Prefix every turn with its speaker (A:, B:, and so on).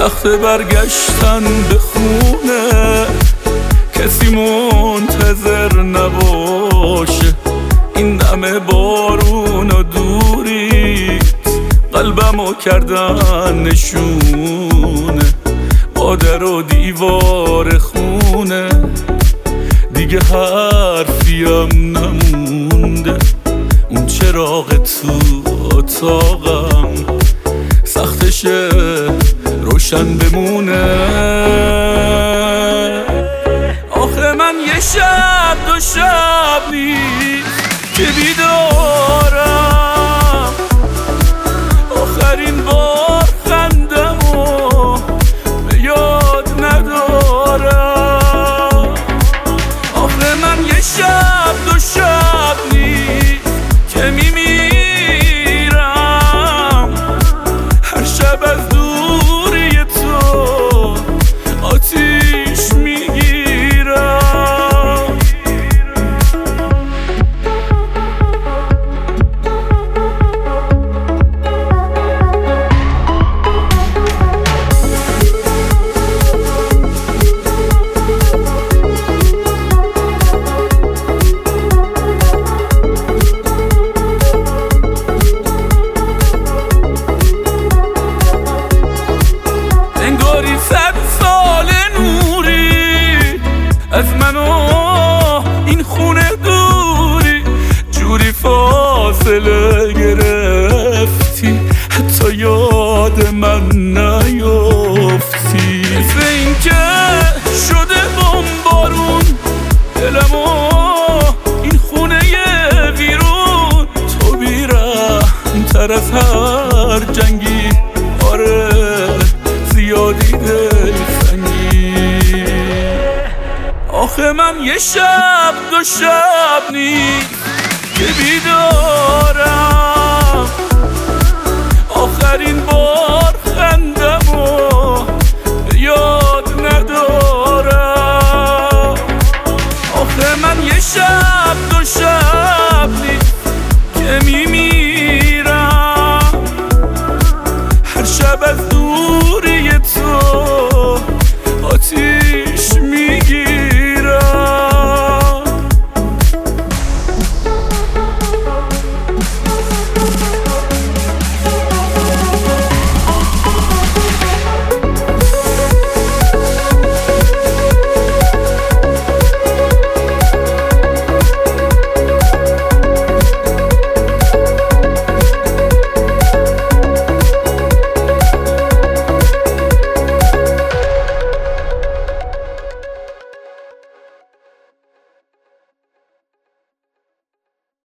A: وقت برگشتن به خونه کسی منتظر نباشه. این همه بارون و دوریت قلبمو کردن نشونه، با در و دیوار خونه دیگه حرفیم نمونده. اون چراغ تو اتاقم سختشه روشن بمونه. آخه من یه شب دو شب نیست که بیدارم، آخرین بار خندمو به یاد ندارم. آخه من یه شب دو شب نیست که میمیرم، هر شب از دوری تو آتیش میگیرم. انگاری 100 سال نوری از من و این خونه دوری، جوری فاصله گرفتی حتی یاد من نیافتی. مثل این که شده بمبارون دلمو این خونه ویرون، تو بی‌رحم‌تر از هر جنگی، آره زیادی دلتنگی. آخه من یه شب دو شب نیست که بیدارم،